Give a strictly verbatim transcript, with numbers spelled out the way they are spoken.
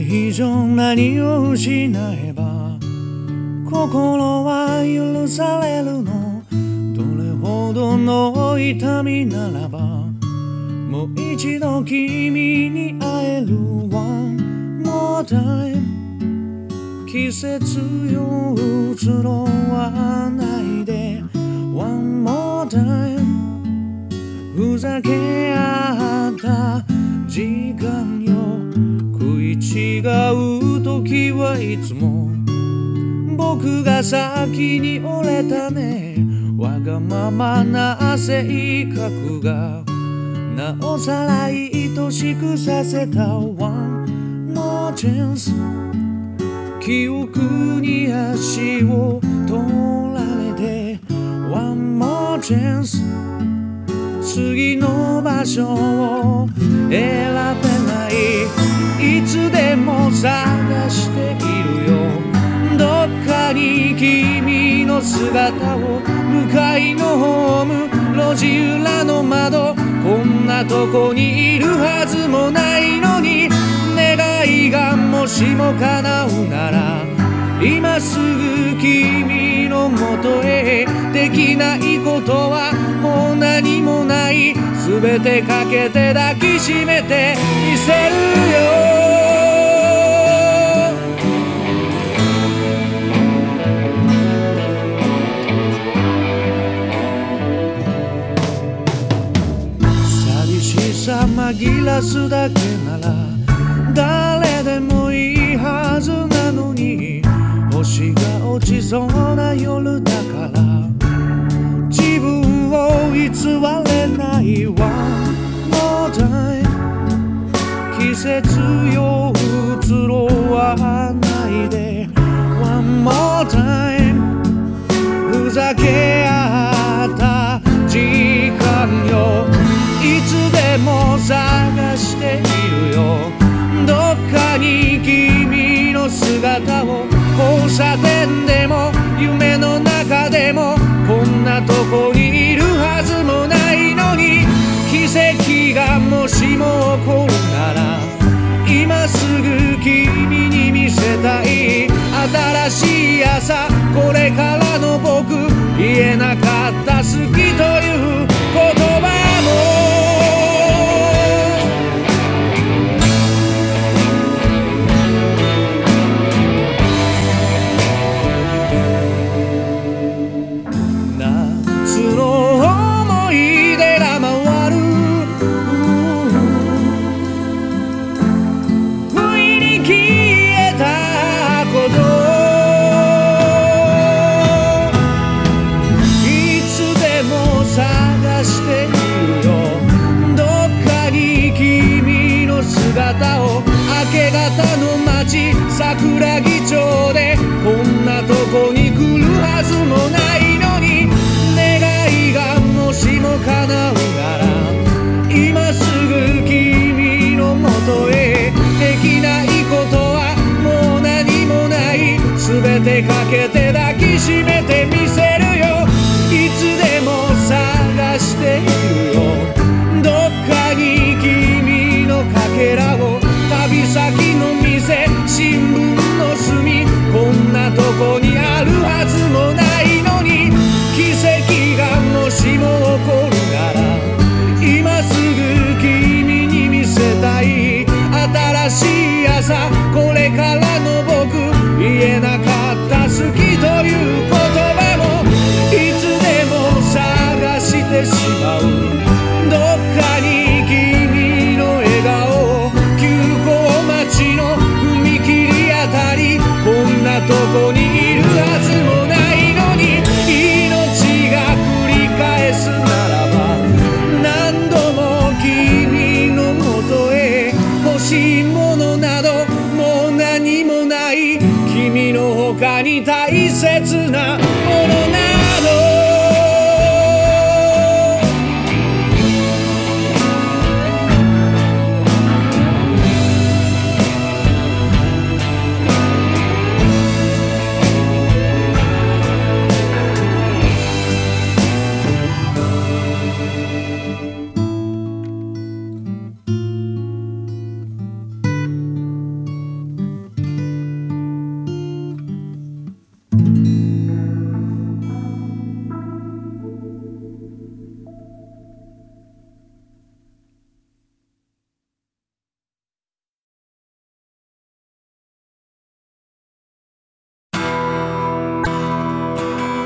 以上何を失えば心は許されるの。どれほどの痛みならばもう一度君に会える One more time。 季節よ移ろわないで One more time。 ふざけ合った時間よ。食い違う時はいつも僕が先に折れたね。わがままな性格がなおさら愛しくさせた One more chance。 記憶に足を取られて One more chance。 次の場所を選べない。いつでも探しているよ。どっかに君の姿を。向かいのホーム路地裏の窓。こんなとこにいるはずもないのに。願いがもしも叶うなら今すぐ君のもとへ。できないことはもう何もない。全てかけて抱きしめてみせるよ。紛らすだけなら誰でもいいはずなのに。星が落ちそうな夜だから自分を偽れない One more time。 季節よ移ろわないで One more time。 ふざけ合った時間よ。いつでも探しているよ。どっかに君の姿を。交差点でも夢の中でもこんなとこにいるはずもないのに。奇跡がもしも起こるなら今すぐ君に見せたい。新しい朝これからの僕。言えなかった好きという言葉もしているよ。どっかに君の姿を。明け方の街桜木町でこんなとこに来るはずもないのに。願いがもしも叶うなら今すぐ君のもとへ。できないことはもう何もない。全てかけて抱きしめてみせるよ。いつでも探しているよ。どっかに君のかけらを。旅先の店新聞の隅こんなとこにあるはずもないのに。奇跡がもしも起こるなら今すぐ君に見せたい。新しい朝これからの僕。言えなかった好きという言葉もいつでも探してしまう。どっかに君の笑顔。急行待ちの踏切あたりこんなとこにいるはずもないのに。命が繰り返すならば何度も君のもとへ。欲しいものなどもう何もない。君の他に大切な